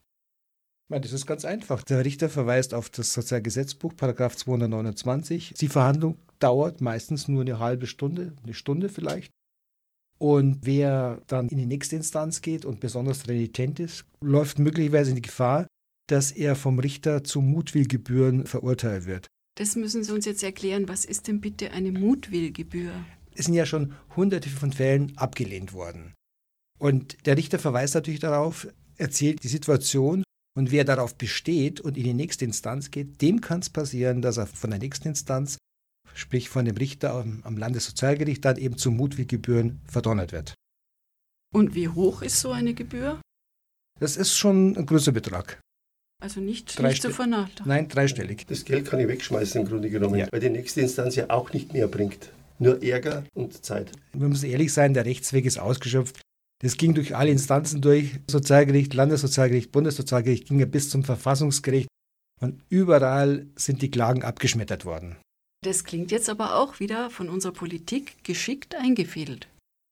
Ja, das ist ganz einfach. Der Richter verweist auf das Sozialgesetzbuch, Paragraph zweihundertneunundzwanzig. Die Verhandlung dauert meistens nur eine halbe Stunde, eine Stunde vielleicht. Und wer dann in die nächste Instanz geht und besonders renitent ist, läuft möglicherweise in die Gefahr, dass er vom Richter zu Mutwillgebühren verurteilt wird. Das müssen Sie uns jetzt erklären. Was ist denn bitte eine Mutwillgebühr? Es sind ja schon hunderte von Fällen abgelehnt worden. Und der Richter verweist natürlich darauf, erzählt die Situation, und wer darauf besteht und in die nächste Instanz geht, dem kann es passieren, dass er von der nächsten Instanz, sprich von dem Richter am, am Landessozialgericht, dann eben zu Mutwillgebühren verdonnert wird. Und wie hoch ist so eine Gebühr? Das ist schon ein größer Betrag. Also nicht, nicht zu vernachlässigen? Nein, dreistellig. Das Geld kann ich wegschmeißen im Grunde genommen, ja. Weil die nächste Instanz ja auch nicht mehr bringt. Nur Ärger und Zeit. Wir müssen ehrlich sein, der Rechtsweg ist ausgeschöpft. Das ging durch alle Instanzen durch, Sozialgericht, Landessozialgericht, Bundessozialgericht, ging ja bis zum Verfassungsgericht. Und überall sind die Klagen abgeschmettert worden. Das klingt jetzt aber auch wieder von unserer Politik geschickt eingefädelt.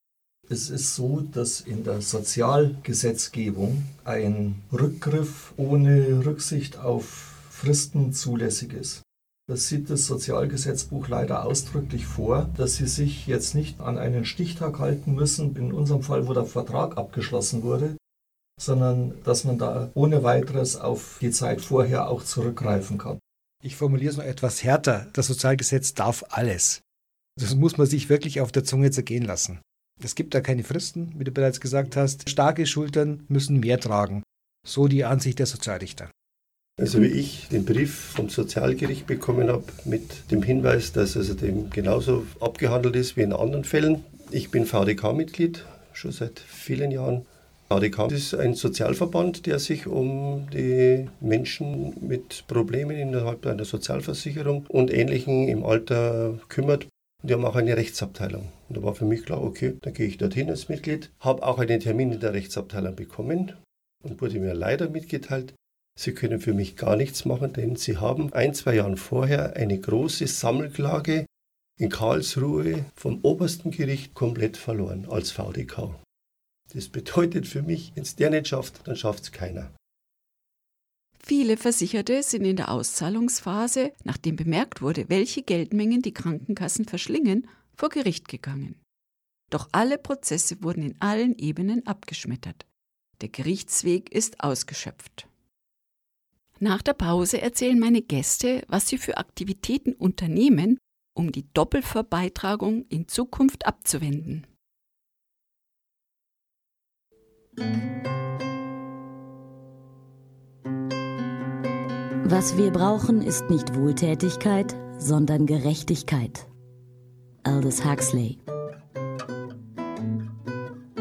Es ist so, dass in der Sozialgesetzgebung ein Rückgriff ohne Rücksicht auf Fristen zulässig ist. Das sieht das Sozialgesetzbuch leider ausdrücklich vor, dass Sie sich jetzt nicht an einen Stichtag halten müssen, in unserem Fall, wo der Vertrag abgeschlossen wurde, sondern dass man da ohne weiteres auf die Zeit vorher auch zurückgreifen kann. Ich formuliere es noch etwas härter. Das Sozialgesetz darf alles. Das muss man sich wirklich auf der Zunge zergehen lassen. Es gibt da keine Fristen, wie du bereits gesagt hast. Starke Schultern müssen mehr tragen. So die Ansicht der Sozialrichter. Also wie ich den Brief vom Sozialgericht bekommen habe mit dem Hinweis, dass also dem genauso abgehandelt ist wie in anderen Fällen. Ich bin V D K-Mitglied, schon seit vielen Jahren. V D K ist ein Sozialverband, der sich um die Menschen mit Problemen innerhalb einer Sozialversicherung und Ähnlichem im Alter kümmert. Die haben auch eine Rechtsabteilung. Und da war für mich klar, okay, dann gehe ich dorthin als Mitglied. Habe auch einen Termin in der Rechtsabteilung bekommen und wurde mir leider mitgeteilt, Sie können für mich gar nichts machen, denn Sie haben ein, zwei Jahre vorher eine große Sammelklage in Karlsruhe vom obersten Gericht komplett verloren als V D K. Das bedeutet für mich, wenn es der nicht schafft, dann schafft es keiner. Viele Versicherte sind in der Auszahlungsphase, nachdem bemerkt wurde, welche Geldmengen die Krankenkassen verschlingen, vor Gericht gegangen. Doch alle Prozesse wurden in allen Ebenen abgeschmettert. Der Gerichtsweg ist ausgeschöpft. Nach der Pause erzählen meine Gäste, was sie für Aktivitäten unternehmen, um die Doppelverbeitragung in Zukunft abzuwenden. Was wir brauchen, ist nicht Wohltätigkeit, sondern Gerechtigkeit. Aldous Huxley.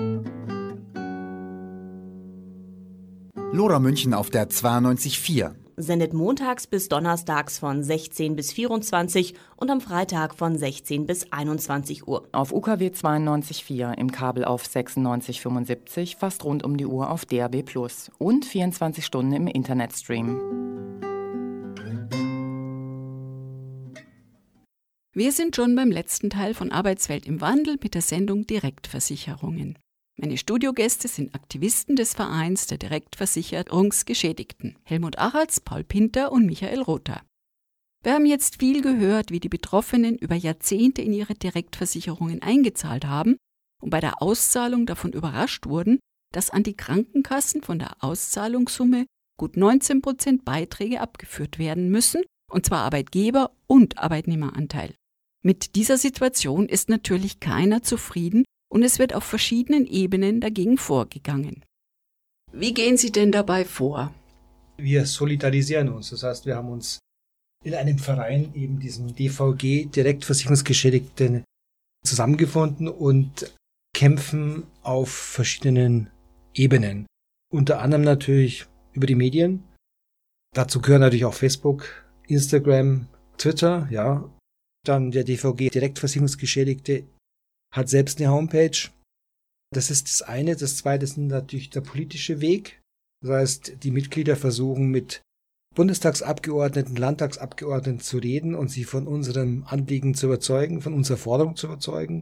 Lora München auf der zweiundneunzig Komma vier. sendet montags bis donnerstags von sechzehn bis vierundzwanzig und am Freitag von sechzehn bis einundzwanzig Uhr. Auf U K W zweiundneunzig Komma vier, im Kabel auf sechsundneunzig Komma fünfundsiebzig, fast rund um die Uhr auf D A B plus und vierundzwanzig Stunden im Internetstream. Wir sind schon beim letzten Teil von Arbeitswelt im Wandel mit der Sendung Direktversicherungen. Meine Studiogäste sind Aktivisten des Vereins der Direktversicherungsgeschädigten, Helmut Achatz, Paul Pinter und Michael Rother. Wir haben jetzt viel gehört, wie die Betroffenen über Jahrzehnte in ihre Direktversicherungen eingezahlt haben und bei der Auszahlung davon überrascht wurden, dass an die Krankenkassen von der Auszahlungssumme gut neunzehn Prozent Beiträge abgeführt werden müssen, und zwar Arbeitgeber- und Arbeitnehmeranteil. Mit dieser Situation ist natürlich keiner zufrieden und es wird auf verschiedenen Ebenen dagegen vorgegangen. Wie gehen Sie denn dabei vor? Wir solidarisieren uns, das heißt, wir haben uns in einem Verein, eben diesem D V G, Direktversicherungsgeschädigten, zusammengefunden und kämpfen auf verschiedenen Ebenen. Unter anderem natürlich über die Medien. Dazu gehören natürlich auch Facebook, Instagram, Twitter, ja. Dann der D V G Direktversicherungsgeschädigte hat selbst eine Homepage. Das ist das eine. Das zweite ist natürlich der politische Weg. Das heißt, die Mitglieder versuchen mit Bundestagsabgeordneten, Landtagsabgeordneten zu reden und sie von unserem Anliegen zu überzeugen, von unserer Forderung zu überzeugen.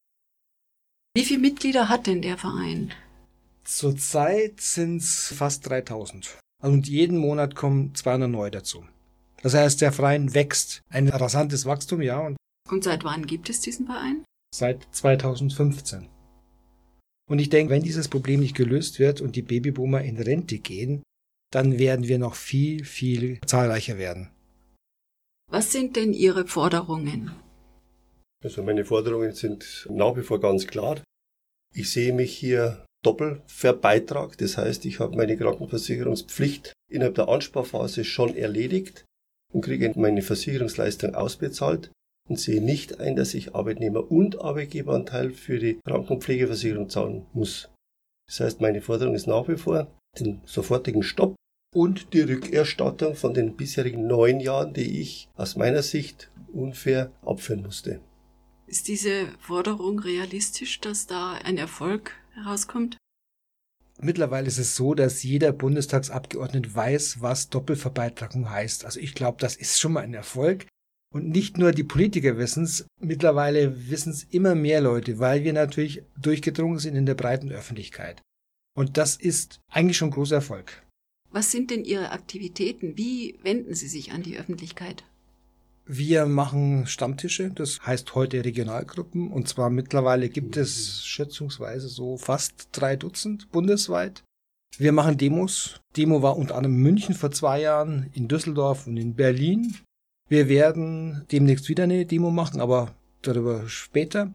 Wie viele Mitglieder hat denn der Verein? Zurzeit sind es fast dreitausend. Und jeden Monat kommen zweihundert neue dazu. Das heißt, der Verein wächst. Ein rasantes Wachstum, ja. Und, und seit wann gibt es diesen Verein? Seit zweitausendfünfzehn. Und ich denke, wenn dieses Problem nicht gelöst wird und die Babyboomer in Rente gehen, dann werden wir noch viel, viel zahlreicher werden. Was sind denn Ihre Forderungen? Also meine Forderungen sind nach wie vor ganz klar. Ich sehe mich hier doppelt verbeitragt. Das heißt, ich habe meine Krankenversicherungspflicht innerhalb der Ansparphase schon erledigt und kriege meine Versicherungsleistung ausbezahlt und sehe nicht ein, dass ich Arbeitnehmer- und Arbeitgeberanteil für die Krankenpflegeversicherung zahlen muss. Das heißt, meine Forderung ist nach wie vor den sofortigen Stopp und die Rückerstattung von den bisherigen neun Jahren, die ich aus meiner Sicht unfair abführen musste. Ist diese Forderung realistisch, dass da ein Erfolg herauskommt? Mittlerweile ist es so, dass jeder Bundestagsabgeordnete weiß, was Doppelverbeitragung heißt. Also ich glaube, das ist schon mal ein Erfolg. Und nicht nur die Politiker wissen es, mittlerweile wissen es immer mehr Leute, weil wir natürlich durchgedrungen sind in der breiten Öffentlichkeit. Und das ist eigentlich schon ein großer Erfolg. Was sind denn Ihre Aktivitäten? Wie wenden Sie sich an die Öffentlichkeit? Wir machen Stammtische, das heißt heute Regionalgruppen. Und zwar mittlerweile gibt es schätzungsweise so fast drei Dutzend bundesweit. Wir machen Demos. Demo war unter anderem in München vor zwei Jahren, in Düsseldorf und in Berlin. Wir werden demnächst wieder eine Demo machen, aber darüber später.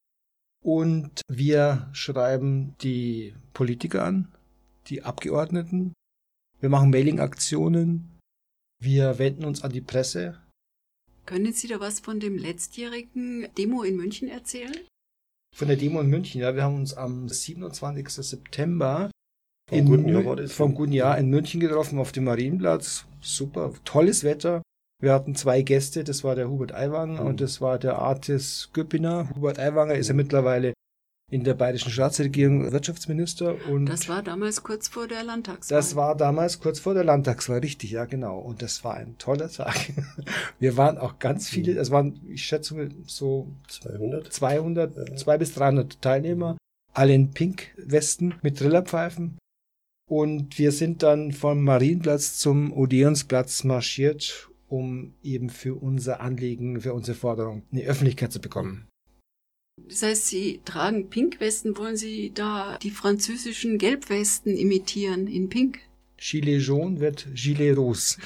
Und wir schreiben die Politiker an, die Abgeordneten. Wir machen Mailing-Aktionen. Wir wenden uns an die Presse. Können Sie da was von dem letztjährigen Demo in München erzählen? Von der Demo in München, ja. Wir haben uns am siebenundzwanzigsten September vom, in, guten Jahr war das vom guten Jahr in München getroffen, auf dem Marienplatz. Super, tolles Wetter. Wir hatten zwei Gäste, das war der Hubert Aiwanger mhm. und das war der Artis Göppiner. Hubert Aiwanger ist ja mittlerweile in der bayerischen Staatsregierung Wirtschaftsminister. Und das war damals kurz vor der Landtagswahl. Das war damals kurz vor der Landtagswahl, richtig, ja genau. Und das war ein toller Tag. Wir waren auch ganz viele, es waren, ich schätze so zweihundert, zweihundert ja. zweihundert bis dreihundert Teilnehmer, alle in Pink-Westen mit Trillerpfeifen. Und wir sind dann vom Marienplatz zum Odeonsplatz marschiert, um eben für unser Anliegen, für unsere Forderung eine Öffentlichkeit zu bekommen. Das heißt, Sie tragen Pinkwesten, wollen Sie da die französischen Gelbwesten imitieren in Pink? Gilet jaune wird Gilet rose.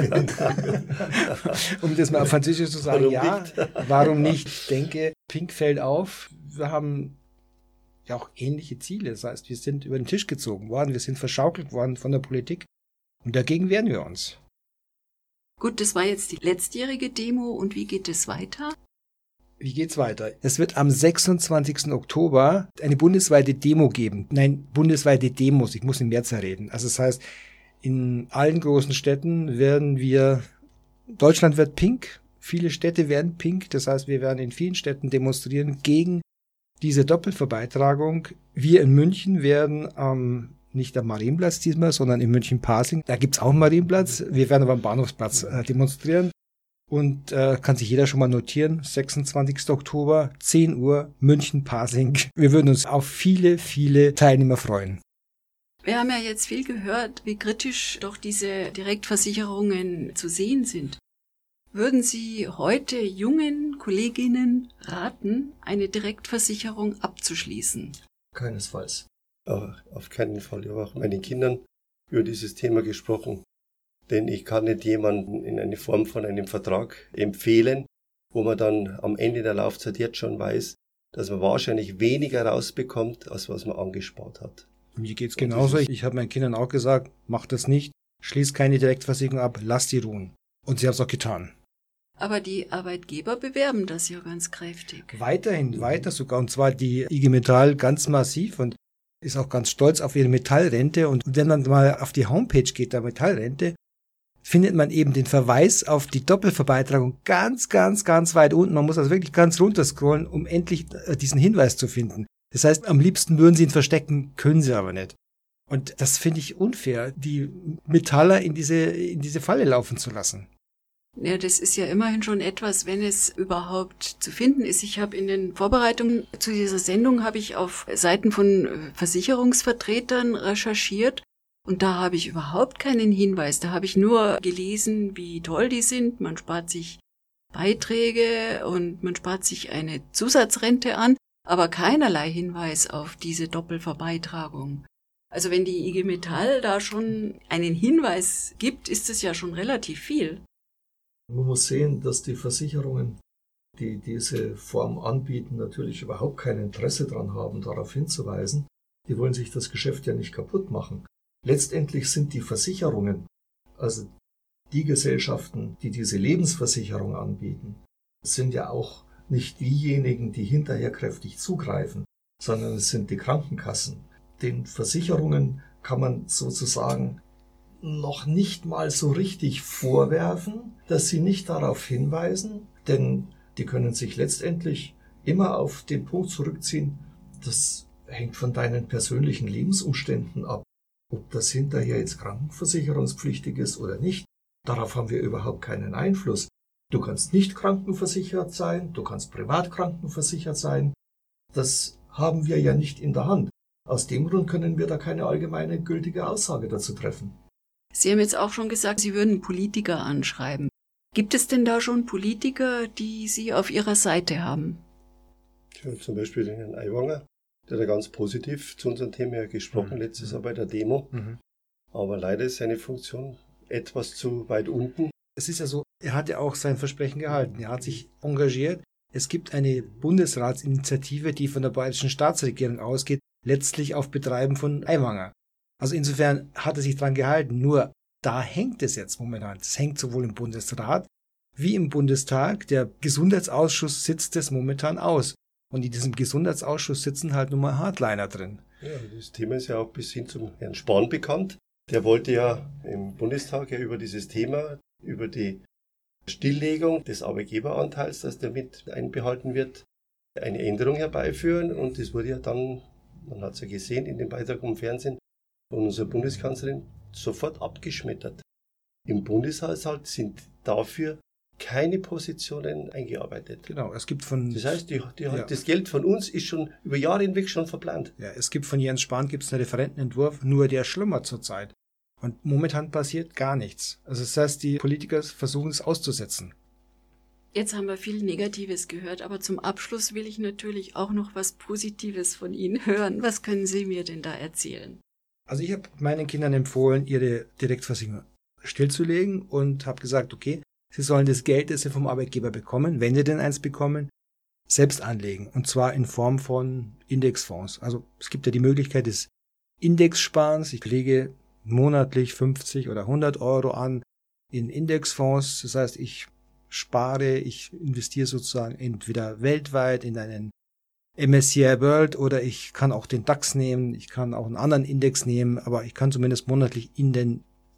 Um das mal auf Französisch zu sagen, warum ja, nicht? Warum nicht? Ich denke, Pink fällt auf. Wir haben ja auch ähnliche Ziele. Das heißt, wir sind über den Tisch gezogen worden, wir sind verschaukelt worden von der Politik und dagegen wehren wir uns. Gut, das war jetzt die letztjährige Demo und wie geht es weiter? Wie geht's weiter? Es wird am sechsundzwanzigsten Oktober eine bundesweite Demo geben. Nein, bundesweite Demos. Ich muss im März reden. Also das heißt, In allen großen Städten werden wir, Deutschland wird pink, viele Städte werden pink, das heißt, wir werden in vielen Städten demonstrieren gegen diese Doppelverbeitragung. Wir in München werden ähm, nicht am Marienplatz diesmal, sondern in München-Pasing, da gibt es auch einen Marienplatz, wir werden aber am Bahnhofsplatz äh, demonstrieren. Und äh, kann sich jeder schon mal notieren, sechsundzwanzigster Oktober, zehn Uhr, München-Pasing. Wir würden uns auf viele, viele Teilnehmer freuen. Wir haben ja jetzt viel gehört, wie kritisch doch diese Direktversicherungen zu sehen sind. Würden Sie heute jungen Kolleginnen raten, eine Direktversicherung abzuschließen? Keinesfalls. Ja, auf keinen Fall. Ich habe auch meinen Kindern über dieses Thema gesprochen. Denn ich kann nicht jemanden in eine Form von einem Vertrag empfehlen, wo man dann am Ende der Laufzeit jetzt schon weiß, dass man wahrscheinlich weniger rausbekommt, als was man angespart hat. Mir geht's genauso. Ich habe meinen Kindern auch gesagt, mach das nicht, schließ keine Direktversicherung ab, lass die ruhen. Und sie haben es auch getan. Aber die Arbeitgeber bewerben das ja ganz kräftig. Weiterhin, weiter sogar. Und zwar die I G Metall ganz massiv und ist auch ganz stolz auf ihre Metallrente. Und wenn man mal auf die Homepage geht, der Metallrente, findet man eben den Verweis auf die Doppelverbeitragung ganz, ganz, ganz weit unten. Man muss also wirklich ganz runter scrollen, um endlich diesen Hinweis zu finden. Das heißt, am liebsten würden sie ihn verstecken, können sie aber nicht. Und das finde ich unfair, die Metaller in diese, in diese Falle laufen zu lassen. Ja, das ist ja immerhin schon etwas, wenn es überhaupt zu finden ist. Ich habe in den Vorbereitungen zu dieser Sendung habe ich auf Seiten von Versicherungsvertretern recherchiert. Und da habe ich überhaupt keinen Hinweis. Da habe ich nur gelesen, wie toll die sind. Man spart sich Beiträge und man spart sich eine Zusatzrente an, aber keinerlei Hinweis auf diese Doppelverbeitragung. Also wenn die I G Metall da schon einen Hinweis gibt, ist es ja schon relativ viel. Man muss sehen, dass die Versicherungen, die diese Form anbieten, natürlich überhaupt kein Interesse daran haben, darauf hinzuweisen. Die wollen sich das Geschäft ja nicht kaputt machen. Letztendlich sind die Versicherungen, also die Gesellschaften, die diese Lebensversicherung anbieten, sind ja auch nicht diejenigen, die hinterher kräftig zugreifen, sondern es sind die Krankenkassen. Den Versicherungen kann man sozusagen noch nicht mal so richtig vorwerfen, dass sie nicht darauf hinweisen, denn die können sich letztendlich immer auf den Punkt zurückziehen, das hängt von deinen persönlichen Lebensumständen ab. Ob das hinterher jetzt krankenversicherungspflichtig ist oder nicht, darauf haben wir überhaupt keinen Einfluss. Du kannst nicht krankenversichert sein, du kannst privat krankenversichert sein. Das haben wir ja nicht in der Hand. Aus dem Grund können wir da keine allgemeine gültige Aussage dazu treffen. Sie haben jetzt auch schon gesagt, Sie würden Politiker anschreiben. Gibt es denn da schon Politiker, die Sie auf Ihrer Seite haben? Ja, zum Beispiel den Herrn Aiwanger. Der hat ja ganz positiv zu unserem Thema gesprochen, mhm. letztes Jahr bei der Demo. Mhm. Aber leider ist seine Funktion etwas zu weit unten. Es ist ja so, er hat ja auch sein Versprechen gehalten. Er hat sich engagiert. Es gibt eine Bundesratsinitiative, die von der bayerischen Staatsregierung ausgeht, letztlich auf Betreiben von Aiwanger. Also insofern hat er sich dran gehalten. Nur da hängt es jetzt momentan. Es hängt sowohl im Bundesrat wie im Bundestag. Der Gesundheitsausschuss sitzt es momentan aus. Und in diesem Gesundheitsausschuss sitzen halt nun mal Hardliner drin. Ja, das Thema ist ja auch bis hin zum Herrn Spahn bekannt. Der wollte ja im Bundestag ja über dieses Thema, über die Stilllegung des Arbeitgeberanteils, dass der mit einbehalten wird, eine Änderung herbeiführen. Und das wurde ja dann, man hat es ja gesehen in dem Beitrag im Fernsehen, von unserer Bundeskanzlerin sofort abgeschmettert. Im Bundeshaushalt sind dafür keine Positionen eingearbeitet. Genau, es gibt von... Das heißt, die, die ja. das Geld von uns ist schon über Jahre hinweg schon verplant. Ja, es gibt von Jens Spahn gibt's einen Referentenentwurf, nur der schlummert zurzeit. Und momentan passiert gar nichts. Also das heißt, die Politiker versuchen es auszusetzen. Jetzt haben wir viel Negatives gehört, aber zum Abschluss will ich natürlich auch noch was Positives von Ihnen hören. Was können Sie mir denn da erzählen? Also ich habe meinen Kindern empfohlen, ihre Direktversicherung stillzulegen und habe gesagt, okay, sie sollen das Geld, das sie vom Arbeitgeber bekommen, wenn sie denn eins bekommen, selbst anlegen. Und zwar in Form von Indexfonds. Also es gibt ja die Möglichkeit des Indexsparens. Ich lege monatlich fünfzig oder hundert Euro an in Indexfonds. Das heißt, ich spare, ich investiere sozusagen entweder weltweit in einen M S C I World oder ich kann auch den DAX nehmen, ich kann auch einen anderen Index nehmen, aber ich kann zumindest monatlich in den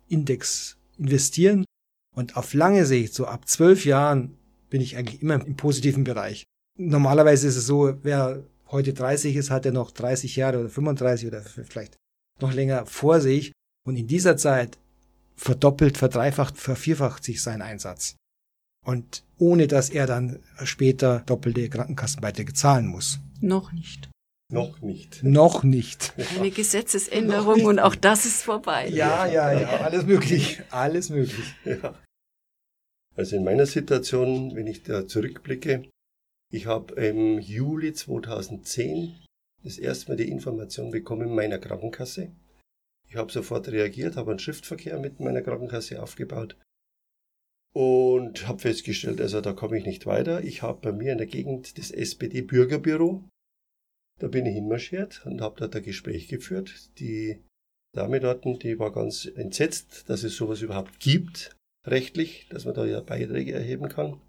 Index investieren. Und auf lange Sicht, so ab zwölf Jahren, bin ich eigentlich immer im positiven Bereich. Normalerweise ist es so, wer heute dreißig ist, hat er noch dreißig Jahre oder fünfunddreißig oder vielleicht noch länger vor sich. Und in dieser Zeit verdoppelt, verdreifacht, vervierfacht sich sein Einsatz. Und ohne, dass er dann später doppelte Krankenkassenbeiträge zahlen muss. Noch nicht. Noch nicht. Noch nicht. Eine Gesetzesänderung und auch das ist vorbei. Ja, ja, ja, alles möglich. Alles möglich. Ja. Also in meiner Situation, wenn ich da zurückblicke, ich habe im Juli zweitausendzehn das erste Mal die Information bekommen meiner Krankenkasse. Ich habe sofort reagiert, habe einen Schriftverkehr mit meiner Krankenkasse aufgebaut und habe festgestellt, also da komme ich nicht weiter. Ich habe bei mir in der Gegend das S P D-Bürgerbüro. Da bin ich hinmarschiert und habe dort ein Gespräch geführt. Die Dame dort, die war ganz entsetzt, dass es sowas überhaupt gibt, rechtlich, dass man da ja Beiträge erheben kann.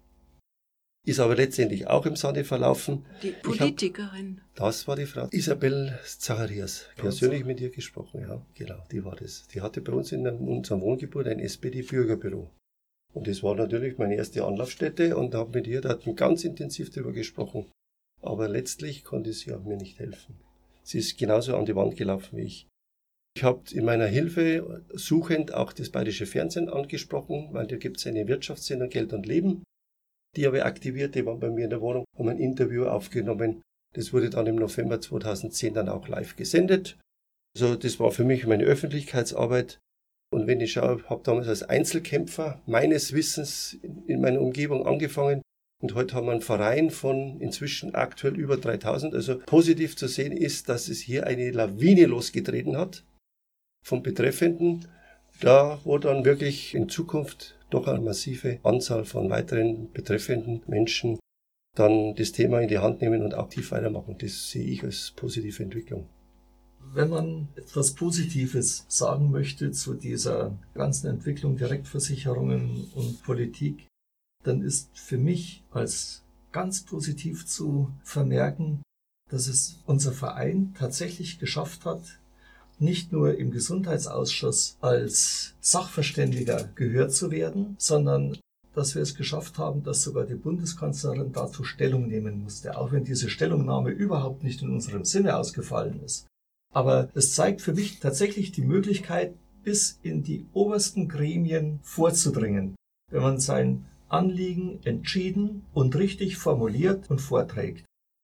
Ist aber letztendlich auch im Sande verlaufen. Die Politikerin. Hab, das war die Frau Isabel Zacharias. Persönlich mit ihr gesprochen, ja, genau, die war das. Die hatte bei uns in unserem Wohngebiet ein S P D-Bürgerbüro. Und das war natürlich meine erste Anlaufstätte und habe mit ihr da ganz intensiv darüber gesprochen. Aber letztlich konnte sie auch mir nicht helfen. Sie ist genauso an die Wand gelaufen wie ich. Ich habe in meiner Hilfe suchend auch das Bayerische Fernsehen angesprochen, weil da gibt es eine Wirtschaftssendung Geld und Leben. Die habe ich aktiviert, die waren bei mir in der Wohnung, haben ein Interview aufgenommen. Das wurde dann im November zweitausendzehn dann auch live gesendet. Also das war für mich meine Öffentlichkeitsarbeit. Und wenn ich schaue, habe damals als Einzelkämpfer meines Wissens in meiner Umgebung angefangen. Und heute haben wir einen Verein von inzwischen aktuell über dreitausend. Also positiv zu sehen ist, dass es hier eine Lawine losgetreten hat von Betreffenden, da wo dann wirklich in Zukunft doch eine massive Anzahl von weiteren betreffenden Menschen dann das Thema in die Hand nehmen und aktiv weitermachen. Das sehe ich als positive Entwicklung. Wenn man etwas Positives sagen möchte zu dieser ganzen Entwicklung Direktversicherungen und Politik, dann ist für mich als ganz positiv zu vermerken, dass es unser Verein tatsächlich geschafft hat, nicht nur im Gesundheitsausschuss als Sachverständiger gehört zu werden, sondern dass wir es geschafft haben, dass sogar die Bundeskanzlerin dazu Stellung nehmen musste, auch wenn diese Stellungnahme überhaupt nicht in unserem Sinne ausgefallen ist. Aber es zeigt für mich tatsächlich die Möglichkeit, bis in die obersten Gremien vorzudringen, wenn man sein Anliegen entschieden und richtig formuliert und vorträgt.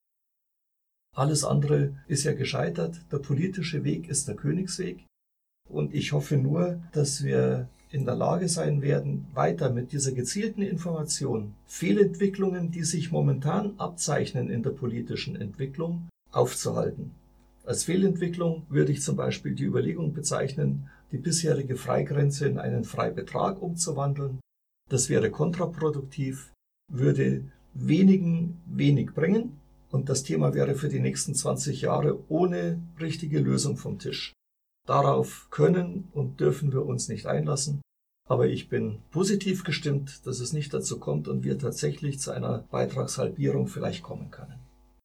Alles andere ist ja gescheitert. Der politische Weg ist der Königsweg. Und ich hoffe nur, dass wir in der Lage sein werden, weiter mit dieser gezielten Information Fehlentwicklungen, die sich momentan abzeichnen in der politischen Entwicklung, aufzuhalten. Als Fehlentwicklung würde ich zum Beispiel die Überlegung bezeichnen, die bisherige Freigrenze in einen Freibetrag umzuwandeln. Das wäre kontraproduktiv, würde wenigen wenig bringen und das Thema wäre für die nächsten zwanzig Jahre ohne richtige Lösung vom Tisch. Darauf können und dürfen wir uns nicht einlassen, aber ich bin positiv gestimmt, dass es nicht dazu kommt und wir tatsächlich zu einer Beitragshalbierung vielleicht kommen können.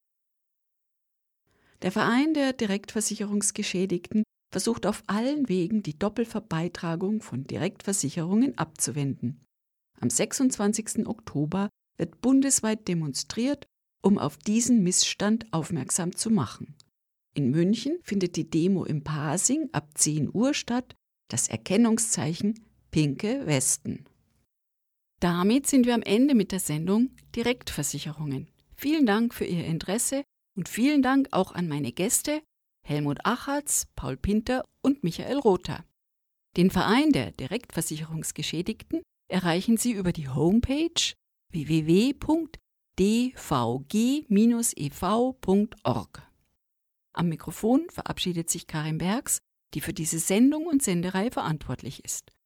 Der Verein der Direktversicherungsgeschädigten versucht auf allen Wegen, die Doppelverbeitragung von Direktversicherungen abzuwenden. Am sechsundzwanzigsten Oktober wird bundesweit demonstriert, um auf diesen Missstand aufmerksam zu machen. In München findet die Demo im Pasing ab zehn Uhr statt, das Erkennungszeichen Pinke Westen. Damit sind wir am Ende mit der Sendung Direktversicherungen. Vielen Dank für Ihr Interesse und vielen Dank auch an meine Gäste Helmut Achatz, Paul Pinter und Michael Rother. Den Verein der Direktversicherungsgeschädigten erreichen Sie über die Homepage w w w punkt d v g dash e v punkt org. Am Mikrofon verabschiedet sich Karin Bergs, die für diese Sendung und Sendereihe verantwortlich ist.